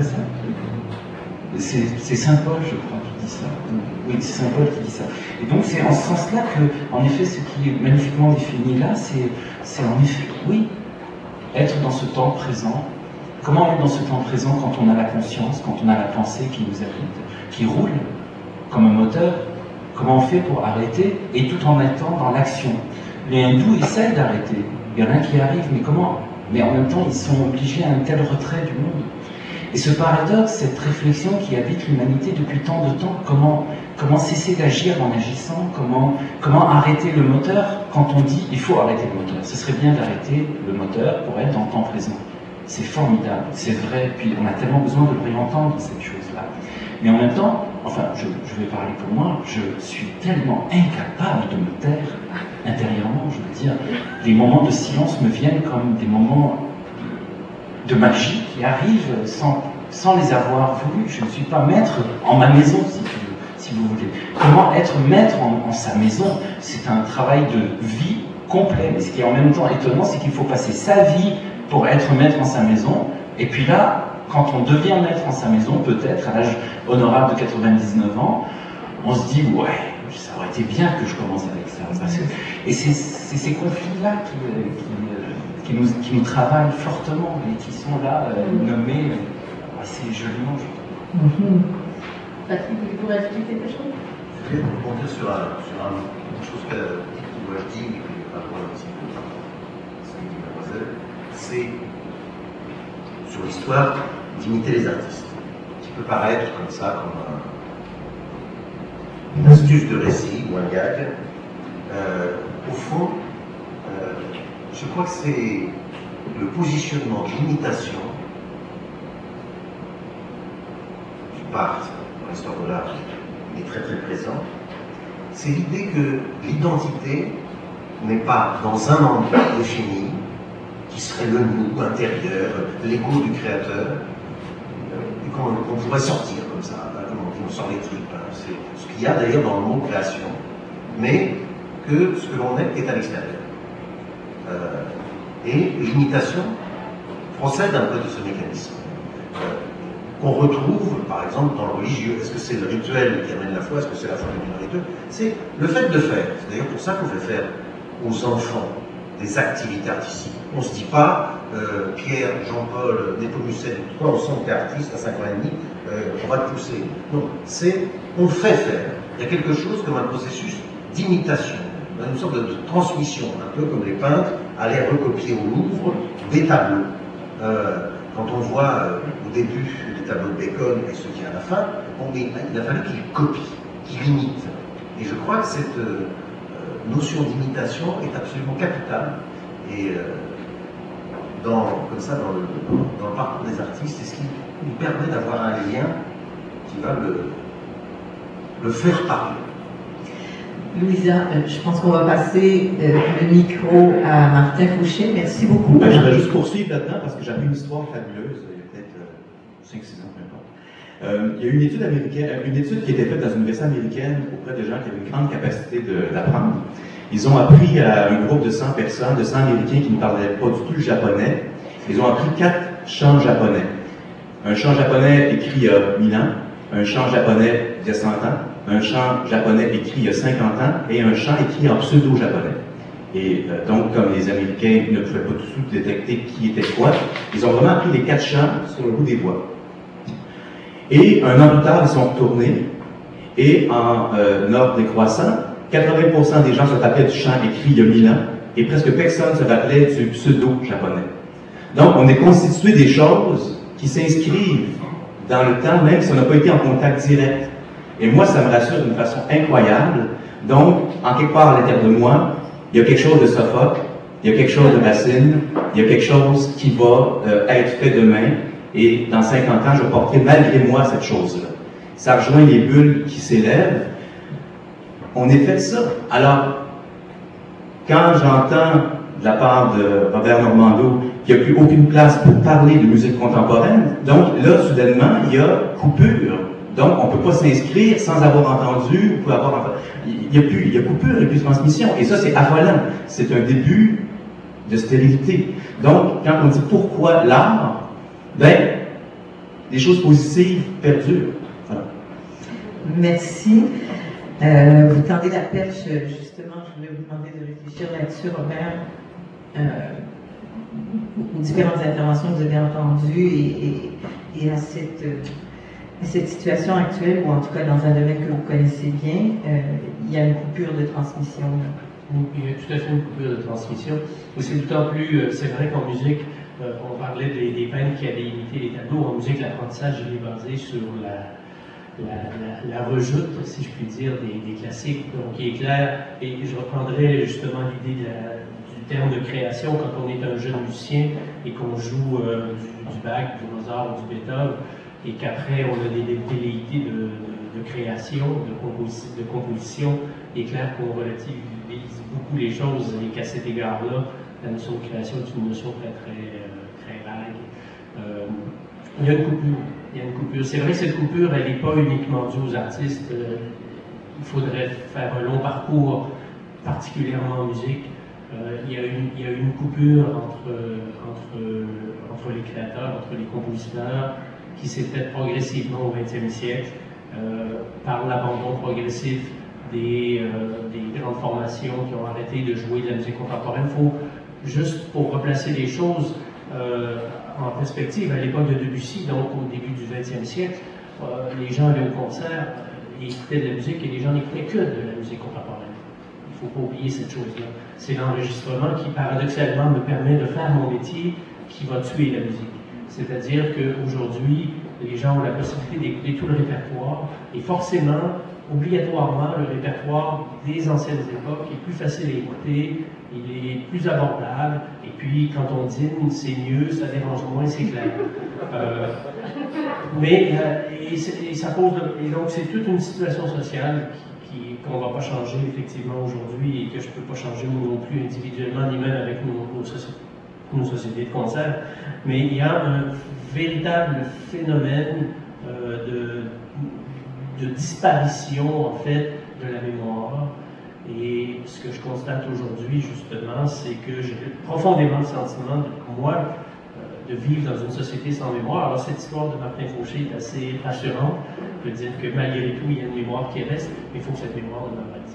C'est Saint Paul, je crois, qui dit ça. Oui, c'est Saint Paul qui dit ça. Et donc c'est en ce sens-là que, en effet, ce qui est magnifiquement défini là, c'est en effet, oui, être dans ce temps présent. Comment être dans ce temps présent quand on a la conscience, quand on a la pensée qui nous habite, qui roule comme un moteur? Comment on fait pour arrêter et tout en étant dans l'action? Les hindous essaient d'arrêter. Il y en a qui arrivent, mais comment? Mais en même temps, ils sont obligés à un tel retrait du monde. Et ce paradoxe, cette réflexion qui habite l'humanité depuis tant de temps, comment cesser d'agir en agissant, comment arrêter le moteur quand on dit il faut arrêter le moteur. Ce serait bien d'arrêter le moteur pour être dans le temps présent. C'est formidable, c'est vrai, puis on a tellement besoin de le réentendre, cette chose-là. Mais en même temps, enfin, je vais parler pour moi, je suis tellement incapable de me taire intérieurement, je veux dire, les moments de silence me viennent comme des moments de magie qui arrivent sans les avoir voulu. Je ne suis pas maître en ma maison, si vous voulez. Comment être maître en sa maison? C'est un travail de vie complet. Mais ce qui est en même temps étonnant, c'est qu'il faut passer sa vie pour être maître en sa maison. Et puis là, quand on devient maître en sa maison, peut-être à l'âge honorable de 99 ans, on se dit ouais, ça aurait été bien que je commence avec ça. Parce que, et c'est ces conflits-là qui nous travaillent fortement et qui sont là nommés assez joliment. Patrick, vous pourrez ajouter quelque chose? Je vais rebondir sur une chose que vous avez dit, et puis par rapport à ce que dit mademoiselle, c'est sur l'histoire d'imiter les artistes, qui peut paraître comme ça, comme une astuce de récit ou un gag. Au fond, je crois que c'est le positionnement de l'imitation qui part dans l'histoire de l'art, il est très très présent. C'est l'idée que l'identité n'est pas dans un endroit défini, qui serait le nous intérieur, l'ego du créateur, et qu'on pourrait sortir comme ça, comme on sort les tripes. C'est ce qu'il y a d'ailleurs dans le mot création, mais que ce que l'on est à l'extérieur. Et l'imitation procède un peu de ce mécanisme qu'on retrouve par exemple dans le religieux. Est-ce que c'est le rituel qui amène la foi? Est-ce que c'est la foi qui amène le rituel? C'est le fait de faire. C'est d'ailleurs pour ça qu'on fait faire aux enfants des activités artistiques. On ne se dit pas Pierre, Jean-Paul, Nepomucène, toi on sent que tu es artiste à 5 ans et demi, on va te pousser. Non, c'est on fait faire. Il y a quelque chose comme un processus d'imitation, une sorte de transmission, un peu comme les peintres allaient recopier au Louvre des tableaux. Quand on voit au début les tableaux de Bacon et ceux qui à la fin, il a fallu qu'ils copient, qu'ils imitent. Et je crois que cette notion d'imitation est absolument capitale. Et comme ça, dans le parcours des artistes, c'est ce qui nous permet d'avoir un lien qui va le faire parler. Louisa, je pense qu'on va passer le micro à Martin Fouché. Merci beaucoup. Je voudrais juste poursuivre là-dedans parce que j'avais une histoire fabuleuse, il y a peut-être 5-6 ans, peu importe. Il y a une étude américaine, une étude qui a été faite dans une université américaine auprès de gens qui avaient une grande capacité d'apprendre. Ils ont appris à un groupe de 100 personnes, de 100 Américains qui ne parlaient pas du tout le japonais. Ils ont appris 4 chants japonais. Un chant japonais écrit il y a 1000 ans, un chant japonais il y a 100 ans, un chant japonais écrit il y a 50 ans et un chant écrit en pseudo-japonais. Et donc, comme les Américains ne pouvaient pas tout de suite détecter qui était quoi, ils ont vraiment appris les 4 chants sur le bout des doigts. Et un an plus tard, ils sont retournés et en ordre décroissant, 80% des gens se rappelaient du chant écrit il y a 1000 ans et presque personne se rappelait du pseudo-japonais. Donc, on est constitué des choses qui s'inscrivent dans le temps, même si on n'a pas été en contact direct. Et moi, ça me rassure d'une façon incroyable. Donc, en quelque part à l'intérieur de moi, il y a quelque chose de Sophocle, il y a quelque chose de Racine, il y a quelque chose qui va être fait demain, et dans 50 ans, je porterai malgré moi cette chose-là. Ça rejoint les bulles qui s'élèvent. On est fait de ça. Alors, quand j'entends de la part de Robert Normando qu'il n'y a plus aucune place pour parler de musique contemporaine, donc là, soudainement, il y a coupure. Donc, on ne peut pas s'inscrire sans avoir entendu, ou avoir entendu. Il y a coupure, il n'y a plus transmission. Et ça, c'est affolant. C'est un début de stérilité. Donc, quand on dit pourquoi l'art, ben, des choses positives perdurent. Voilà. Merci. Vous tendez la perche, justement, je voulais vous demander de réfléchir là-dessus, Robert. Aux différentes interventions que vous avez entendues et à cette situation actuelle, ou en tout cas dans un domaine que vous connaissez bien, il y a une coupure de transmission. Il y a tout à fait une coupure de transmission. C'est d'autant plus, c'est vrai qu'en musique, on parlait des peintres qui avaient imité les tableaux. En musique, l'apprentissage est basé sur la rejoute, si je puis dire, des classiques. Donc, il est clair, et je reprendrai justement l'idée du terme de création quand on est un jeune musicien et qu'on joue du Bach, du Mozart ou du Beethoven, et qu'après on a des velléités de création, de composition. Il est clair qu'on relativise beaucoup les choses et qu'à cet égard-là, la notion de création est une notion très vague. Il y a une coupure. C'est vrai que cette coupure, elle n'est pas uniquement due aux artistes. Il faudrait faire un long parcours, particulièrement en musique. Il y a une coupure entre les créateurs, entre les compositeurs, qui s'est faite progressivement au XXe siècle, par l'abandon progressif des grandes formations qui ont arrêté de jouer de la musique contemporaine. Il faut, juste pour replacer les choses en perspective, à l'époque de Debussy, donc au début du XXe siècle, les gens allaient au concert, ils écoutaient de la musique et les gens n'écoutaient que de la musique contemporaine. Il ne faut pas oublier cette chose-là. C'est l'enregistrement qui, paradoxalement, me permet de faire mon métier qui va tuer la musique. C'est-à-dire qu'aujourd'hui, les gens ont la possibilité d'écouter tout le répertoire et forcément, obligatoirement, le répertoire des anciennes époques est plus facile à écouter, il est plus abordable, et puis quand on dîne, c'est mieux, ça dérange moins, c'est clair. Et ça pose, et donc c'est toute une situation sociale qu'on ne va pas changer effectivement aujourd'hui et que je ne peux pas changer moi non plus individuellement, ni même avec nos sociétés de concert. Mais il y a un véritable phénomène de disparition, en fait, de la mémoire. Et ce que je constate aujourd'hui, justement, c'est que j'ai profondément le sentiment, moi, de vivre dans une société sans mémoire. Alors, cette histoire de Martin Fauché est assez rassurante. Je veux dire que malgré tout, il y a une mémoire qui reste, mais il faut que cette mémoire demeure active.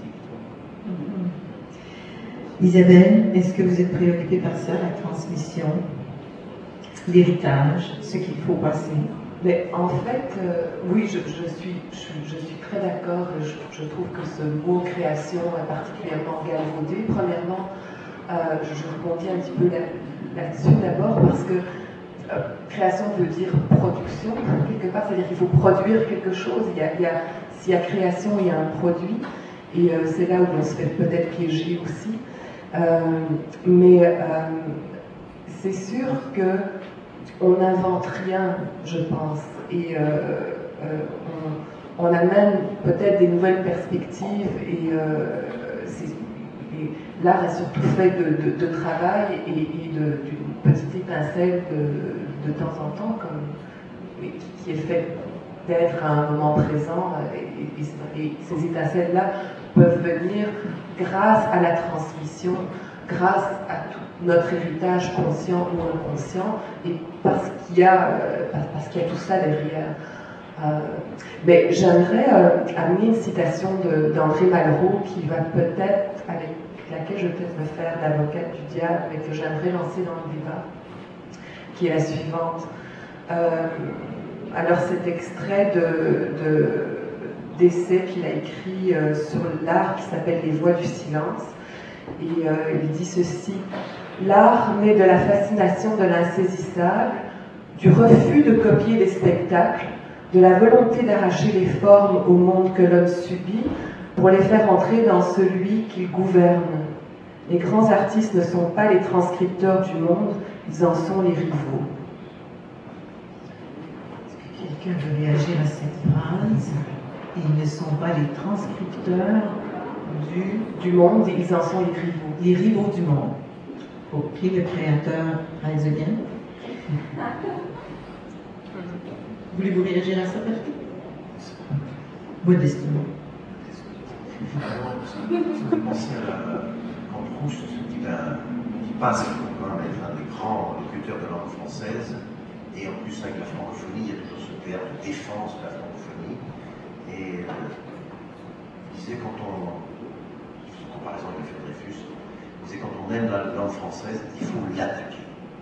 Isabelle, est-ce que vous êtes préoccupée par ça, la transmission, l'héritage, ce qu'il faut passer? Mais en fait, oui, je suis très d'accord. Je trouve que ce mot création est particulièrement galvaudé. Premièrement, je rebondis un petit peu là-dessus d'abord parce que création veut dire production, quelque part, c'est-à-dire qu'il faut produire quelque chose. S'il y a création, il y a un produit, et c'est là où on se fait peut-être piéger aussi. Mais c'est sûr qu'on n'invente rien, je pense, et on amène peut-être des nouvelles perspectives, et l'art est surtout fait de travail et d'une petite étincelle de temps en temps, qui est faite d'être à un moment présent, et ces étincelles-là peuvent venir grâce à la transmission, grâce à tout notre héritage conscient ou inconscient, et parce qu'il y a tout ça derrière. Mais j'aimerais amener une citation d'André Malraux qui va peut-être, avec laquelle je vais peut-être me faire l'avocate du diable, mais que j'aimerais lancer dans le débat, qui est la suivante. Alors cet extrait d'essai qu'il a écrit sur l'art qui s'appelle Les Voix du silence, et il dit ceci: l'art naît de la fascination de l'insaisissable, du refus de copier des spectacles, de la volonté d'arracher les formes au monde que l'homme subit pour les faire entrer dans celui qu'il gouverne. Les grands artistes ne sont pas les transcripteurs du monde, ils en sont les rivaux. Quelqu'un veut réagir à cette phrase? Ils ne sont pas les transcripteurs du monde, ils en sont les rivaux. Les rivaux du monde. Ok, le créateur heideggien. Voulez-vous réagir à ça, Patrick? Modestement. Ça me pensait quand Proust dit qu'il passe prétendre être un des grands locuteurs de langue française, et en plus avec la francophonie, il y a toujours ce terme de défense de la francophonie. Et il disait quand on, en comparaison avec le fait Dreyfus, il disait quand on aime la langue française, il faut l'attaquer.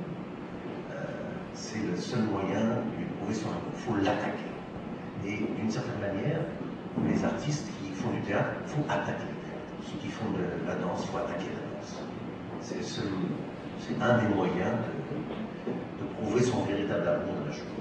C'est le seul moyen de lui prouver son amour, il faut l'attaquer. Et d'une certaine manière, les artistes qui font du théâtre, il faut attaquer le théâtre. Ceux qui font de la danse, il faut attaquer la danse. C'est un des moyens de prouver son véritable amour de la chose.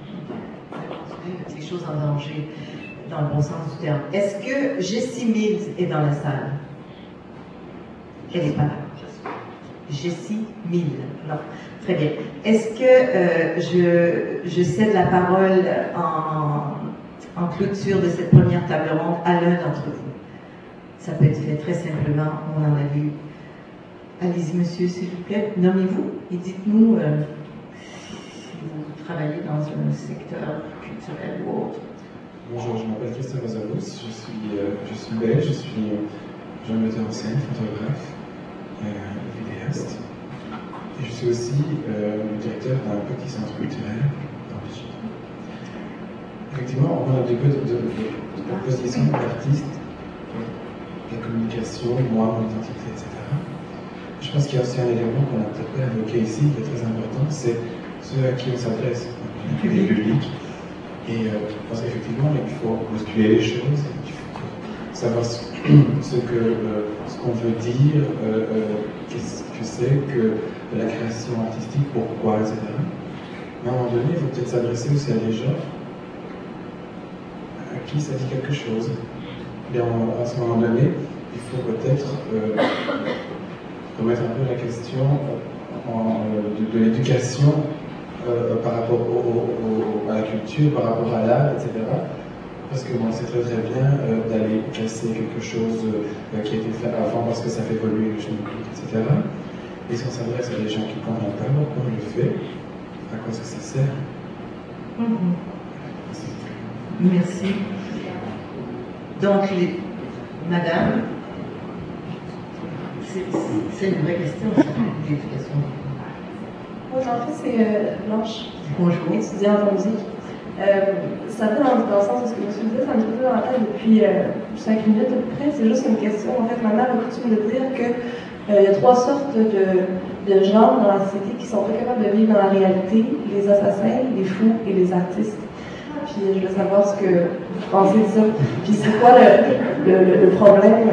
Les choses en danger, dans le bon sens du terme. Est-ce que Jessie Mills est dans la salle? Elle n'est pas là. Jessie Mills. Non. Très bien. Est-ce que je cède la parole en clôture de cette première table ronde à l'un d'entre vous? Ça peut être fait très simplement, on en a vu. Allez-y, monsieur, s'il vous plaît, nommez-vous et dites-nous si vous travaillez dans un secteur culturel ou autre. Bonjour, je m'appelle Christophe Azalous, je suis belge, je suis jeune metteur en scène, photographe, vidéaste. Et je suis aussi le directeur d'un petit centre culturel dans Belgique. Effectivement, on parle du peu de proposition de l'artiste, de la communication, moi, mon identité, etc. Je pense qu'il y a aussi un élément qu'on n'a peut-être pas évoqué ici, qui est très important, c'est ceux à qui on s'adresse, les publics. Et je pense qu'effectivement, il faut bousculer les choses, il faut savoir ce qu'on veut dire, qu'est-ce que c'est que la création artistique, pourquoi, etc. Mais à un moment donné, il faut peut-être s'adresser aussi à des gens à qui ça dit quelque chose. Et à ce moment donné, il faut peut-être remettre un peu la question de l'éducation par rapport à la culture, par rapport à l'art, etc. Parce que bon, c'est très très bien d'aller casser quelque chose qui a été fait avant parce que ça fait évoluer le jeune public, etc. Et si on s'adresse à des gens qui ne comprennent pas pourquoi on le fait, à quoi ça sert? Merci. Donc, madame, c'est une vraie question, l'éducation. Moi, en fait, c'est Blanche. Bonjour. Étudiante en musique. Ça fait dans le sens de ce que je me suis dit, ça me fait dans la tête depuis 5 minutes à peu près. C'est juste une question. En fait, ma mère a coutume de dire que il y a 3 sortes de gens dans la société qui sont pas capables de vivre dans la réalité: les assassins, les fous et les artistes. Puis je veux savoir ce que vous pensez de ça. Puis c'est quoi le problème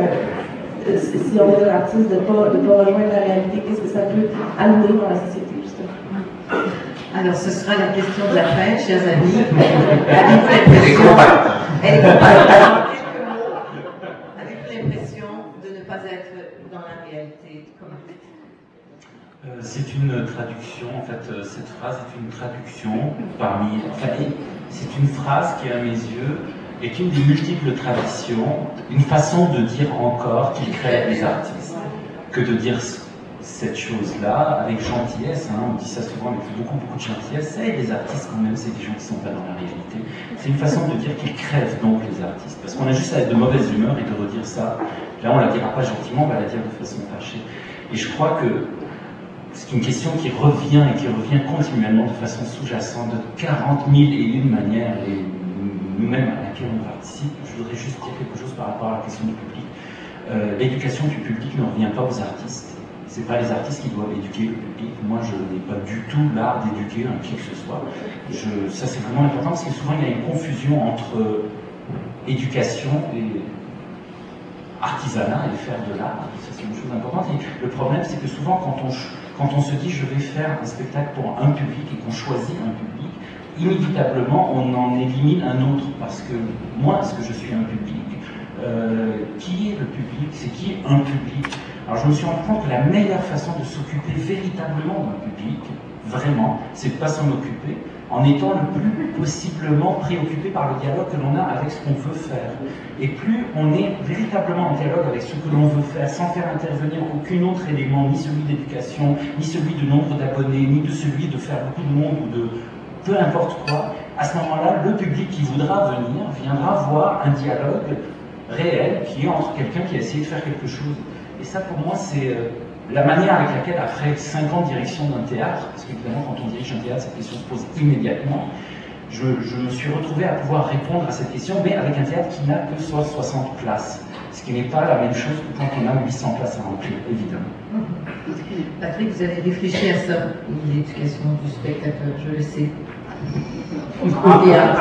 si on est un artiste de ne pas rejoindre la réalité? Qu'est-ce que ça peut amener dans la société, justement? Alors, ce sera la question de la fin, chers amis. Avez-vous l'impression... Elle est compacte. Alors, quelques mots. Avez-vous l'impression de ne pas être dans la réalité? Comment? C'est une traduction, en fait, cette phrase est une traduction parmi... Enfin, c'est une phrase qui, à mes yeux, est une des multiples traditions, une façon de dire encore qu'il crée les artistes, que de dire cette chose-là avec gentillesse, on dit ça souvent avec beaucoup de gentillesse, et les artistes quand même, c'est des gens qui ne sont pas dans la réalité. C'est une façon de dire qu'ils crèvent donc les artistes, parce qu'on a juste à être de mauvaise humeur et de redire ça. Là, on la dira pas gentiment, on va la dire de façon fâchée. Et je crois que c'est une question qui revient et qui revient continuellement de façon sous-jacente, de 40 000 et une manières, et nous-mêmes à laquelle on participe. Je voudrais juste dire quelque chose par rapport à la question du public. L'éducation du public ne revient pas aux artistes. Ce n'est pas les artistes qui doivent éduquer le public. Moi, je n'ai pas du tout l'art d'éduquer qui que ce soit. Ça, c'est vraiment important parce que souvent, il y a une confusion entre éducation et artisanat et faire de l'art. Ça, c'est une chose importante. Et le problème, c'est que souvent, quand on se dit je vais faire un spectacle pour un public et qu'on choisit un public, inévitablement, on en élimine un autre. Parce que moi, est-ce que je suis un public? Qui est le public? C'est qui est un public? Alors je me suis rendu compte que la meilleure façon de s'occuper véritablement d'un public, vraiment, c'est de ne pas s'en occuper en étant le plus possiblement préoccupé par le dialogue que l'on a avec ce qu'on veut faire. Et plus on est véritablement en dialogue avec ce que l'on veut faire, sans faire intervenir aucun autre élément, ni celui d'éducation, ni celui de nombre d'abonnés, ni de celui de faire beaucoup de monde ou de peu importe quoi, à ce moment-là, le public qui voudra venir viendra voir un dialogue réel qui est entre quelqu'un qui a essayé de faire quelque chose. Et ça, pour moi, c'est la manière avec laquelle, après 5 ans de direction d'un théâtre, parce qu'évidemment, quand on dirige un théâtre, cette question se pose immédiatement, je me suis retrouvé à pouvoir répondre à cette question, mais avec un théâtre qui n'a que 60 places. Ce qui n'est pas la même chose que quand on a 800 places à remplir, évidemment. Patrick, vous avez réfléchi à ça, l'éducation du spectateur, je le sais. Au théâtre.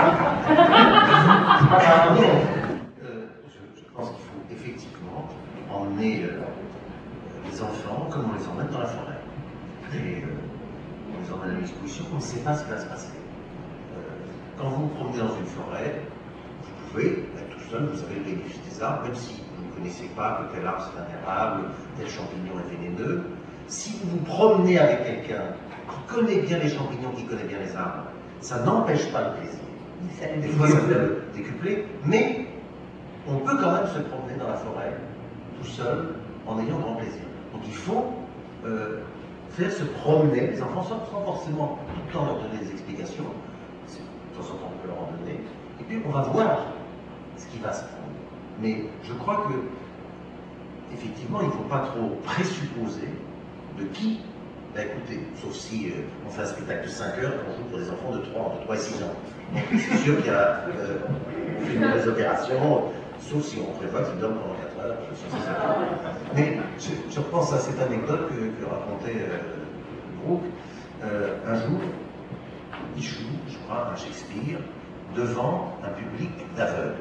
Je pense qu'il faut effectivement emmener les enfants comme on les emmène dans la forêt. Et on les emmène à l'exposition, on ne sait pas ce qui va se passer. Quand vous vous promenez dans une forêt, vous pouvez être tout seul, vous avez le bénéfice des arbres, même si vous ne connaissez pas que tel arbre c'est un érable, tel champignon est vénéneux. Si vous vous promenez avec quelqu'un qui connaît bien les champignons, qui connaît bien les arbres, ça n'empêche pas le plaisir. Des fois, ça peut le décupler, mais on peut quand même se promener dans la forêt, tout seul, en ayant grand plaisir. Donc il faut faire se promener les enfants sans forcément tout le temps leur donner des explications. De temps en temps, on peut leur en donner. Et puis, on va voir ce qui va se prendre. Mais je crois que, effectivement, il ne faut pas trop présupposer de qui va écouter. Sauf si on fait un spectacle de 5 heures et qu'on joue pour des enfants de 3 et 6 ans. Donc, c'est sûr qu'il y a on fait une mauvaise opération, sauf si on prévoit qu'ils dorment pendant 4 heures. Mais je repense à cette anecdote que racontait Brooke. Un jour, il joue, je crois, un Shakespeare devant un public d'aveugles.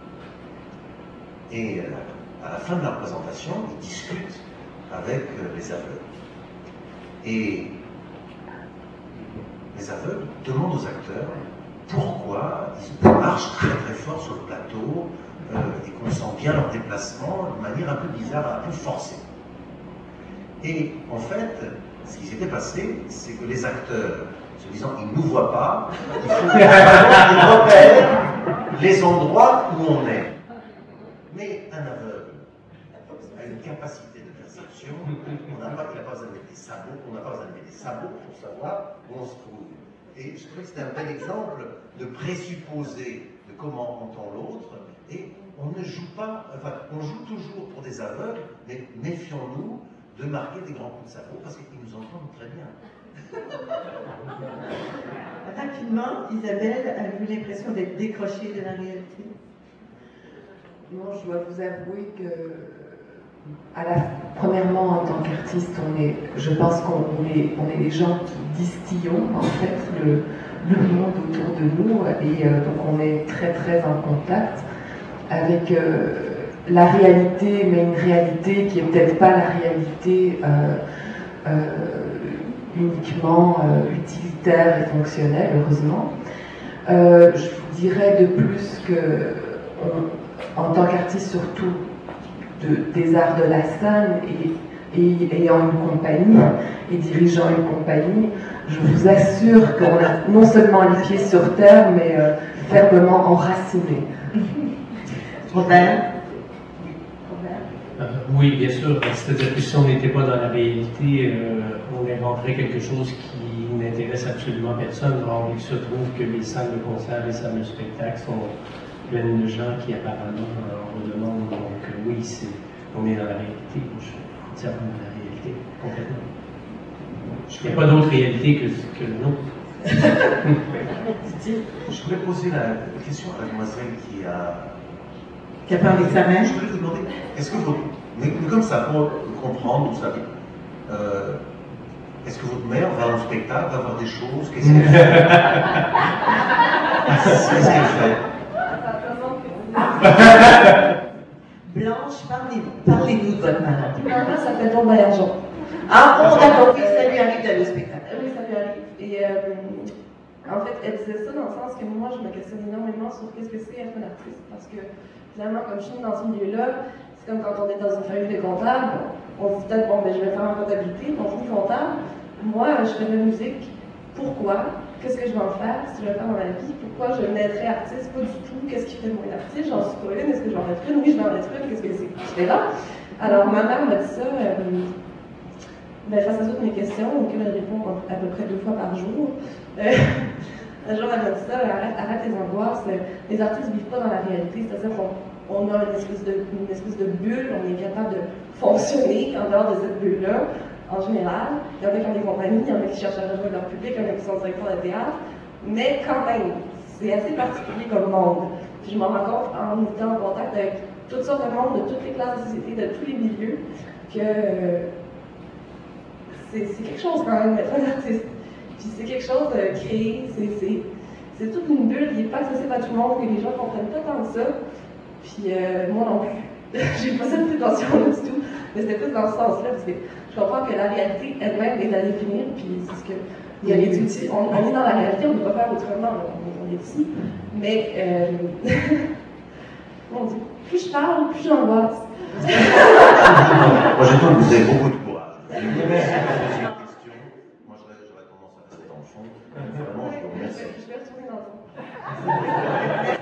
Et à la fin de la représentation, il discute avec les aveugles. Et les aveugles demandent aux acteurs pourquoi ils marchent très très fort sur le plateau et qu'on sent bien leur déplacement de manière un peu bizarre, un peu forcée. Et en fait, ce qui s'était passé, c'est que les acteurs, se disant qu'ils ne nous voient pas, il faut qu'ils repèrent les endroits où on est. Mais un aveugle a une capacité de perception, il n'a pas besoin de mettre des sabots, on n'a pas besoin de mettre des sabots pour savoir où on se trouve. Et je trouvais que c'était un bel exemple de présupposer de comment entend l'autre, et on ne joue pas, enfin, on joue toujours pour des aveugles, mais méfions-nous de marquer des grands coups de sabot parce qu'ils nous entendent très bien. Rapidement, Isabelle, avez-vous l'impression d'être décrochée de la réalité? Non, je dois vous avouer que, premièrement, en tant qu'artiste, je pense qu'on est des gens qui distillons en fait le monde autour de nous, et donc on est très très en contact avec la réalité, mais une réalité qui est peut-être pas la réalité uniquement utilitaire et fonctionnelle, heureusement. Je vous dirais de plus que, en tant qu'artiste surtout des arts de la scène et ayant une compagnie et dirigeant une compagnie, je vous assure qu'on a non seulement les pieds sur terre, mais fermement enracinés. Robert? Oui, bien sûr. C'est-à-dire que si on n'était pas dans la réalité, on inventerait quelque chose qui n'intéresse absolument personne. Or, il se trouve que les salles de concert, les salles de spectacle sont pleines de gens qui apparemment en redemandent. Donc oui, on est dans la réalité. Je suis entièrement dans la réalité, complètement. Il n'y a pas d'autre réalité que le nôtre. Je voulais poser la question à la demoiselle qui a parlé de sa mère. Je voulais vous demander, est-ce que mais comme ça, pour comprendre tout ça, est-ce que votre mère va au spectacle, va voir des choses, qu'est-ce qu'elle fait? Qu'est-ce qu'elle fait? Blanche, parlez-nous de votre mère. Ma mère s'appelle Don Baillargeon. Ah bon, d'accord, oui, ça lui arrive d'aller au spectacle. Oui, ça lui arrive. Et en fait, elle disait ça dans le sens que moi, je me questionne énormément sur qu'est-ce que c'est être un artiste. Parce que finalement, comme je suis dans ce milieu-là, c'est comme quand on est dans une famille de comptables, on se dit peut-être, bon, ben, je vais faire en comptabilité, on finit comptable. Moi, je fais de la musique. Pourquoi? Qu'est-ce que je vais en faire? Si je vais faire dans ma vie, pourquoi je naîtrais artiste? Pas du tout. Qu'est-ce qui fait de moi une artiste? J'en suis pas une. Est-ce que j'en être une? Oui, je vais en être une. Qu'est-ce que c'est? J'étais là. Alors, ma mère m'a dit ça. Face à toutes mes questions, auxquelles elle répond à peu près 2 fois par jour. Un jour, elle m'a dit ça, arrête tes angoisses. Les artistes ne vivent pas dans la réalité, c'est-à-dire qu'on on a une espèce de bulle, on est capable de fonctionner en dehors de cette bulle-là, en général. Il y en a qui ont des compagnies, il y en a qui cherchent à rejoindre leur public, il y en a qui sont directeurs de théâtre, mais quand même, c'est assez particulier comme monde. Puis je m'en rends compte en étant en contact avec toutes sortes de monde, de toutes les classes de société, de tous les milieux, que c'est quelque chose quand même d'être un artiste. Puis c'est quelque chose de créer, c'est toute une bulle qui n'est pas accessible à tout le monde, que les gens ne comprennent pas tant que ça. Puis moi non plus, j'ai pas cette prétention-là du tout, mais c'était plus dans ce sens-là, parce que je comprends que la réalité elle-même est à définir, puis c'est ce que il y a les outils, on est dans la réalité, on ne peut pas faire autrement, on est ici, mais mon Dieu, plus je parle, plus j'angoisse. Moi, je trouve que vous avez beaucoup de courage. Moi, j'aurais tendance à rester dans le fond. Vraiment, je vous remercie. Je vais retourner dans le fond.